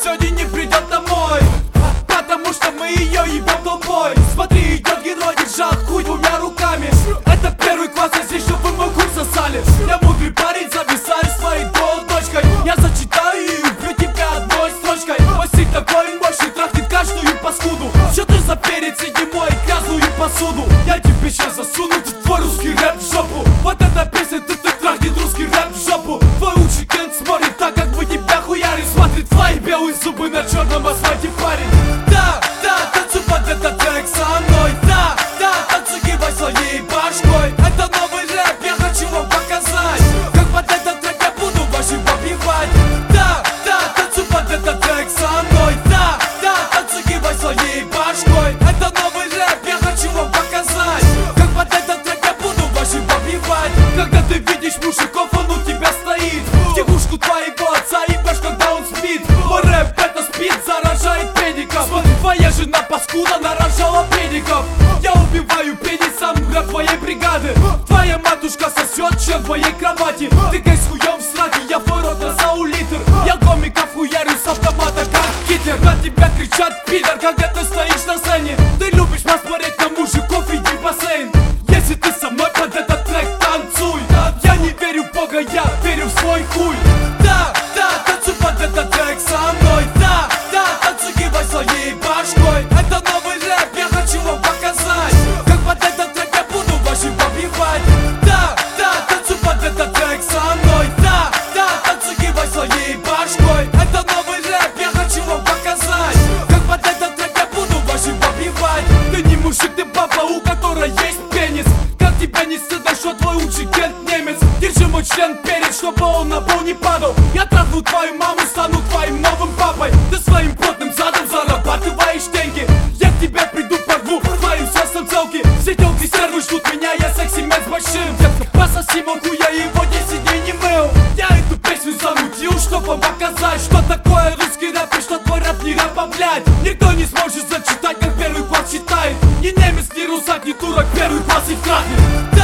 сегодня не придет домой, потому что мы ее ебем толпой. Смотри, идет герой, держа хуй двумя руками. Это первый класс, я здесь, чтобы мой хуй сосали. Я мудрый парень, зависаю своей дочкой. Я зачитаю и убью тебя одной строчкой. Мой стиль такой мощный, трахнет каждую паскуду. Что ты за перец, иди мой грязную посуду. Я тебе сейчас засуну твой русский рэп в жопу. Вот эта песня, ты трахнет русский рэп в жопу. Твой лучший кент смотрит так, как мы тебя хуярим. Смотрит твои белые зубы на черном асфальте, парень. Да, танцуй под этот трек со мной. Да, танцуй, кивай своей башкой. Это новый рэп, я хочу вам показать, как под этот трек я буду вашим побивать. Да, танцуй под этот трек со мной. Да, танцуй, кивай своей башкой. Это новый рэп, я хочу вам показать, как под этот трек я буду вашим побивать. Когда ты видишь мужиков, он у тебя стоит, тягушку твоего отца ебешь, когда он спит. Мой рэп это спит, заражает педиков. Смотри, твоя жена паскуда нарожала педиков. Я убиваю педицам рэп твоей бригады. Твоя матушка сосет член твоей кровати. Ты гай с хуем в сраке, я твой рот разау литр. Я комиков хуярю с автомата как Гитлер. На тебя кричат пидор, когда ты стоишь на сцене. Ты любишь посмотреть на мужиков, иди в бассейн. Если ты со мной под этот трек танцуй. Я не верю в Бога, я верю в свой хуй. Да, танцуй под этот трек со мной. Да, танцуй, кивай своей башкой. Это новый рэп, я хочу вам показать, как под этот трек я буду вашим побивать. Да, танцуй под этот трек со мной. Да, танцуй, кивай своей башкой. Это новый рэп, я хочу вам показать, как под этот трек я буду вашим побивать. Ты не мужик, ты баба, у которой есть пенис. Как тебя не стыдно, что твой лучший кент немец. Держи мой член перед, чтобы он на пол не падал. Я трахну твою маму, стану твоим новым папой. Ты своим потным задом зарабатываешь деньги. Я к тебе приду, порву твоим сосом целки. Все телки стервы ждут меня, я секси-мен с большим. Детка, пососи могу, я его 10 дней не мыл. Я эту песню замутил, чтоб вам показать, что такое русский рэп и что твой рэп не рэп, а блядь. Никто не сможет зачитать, как первый класс читает. Ни немец, ни русак, ни турок, первый класс их трахнет.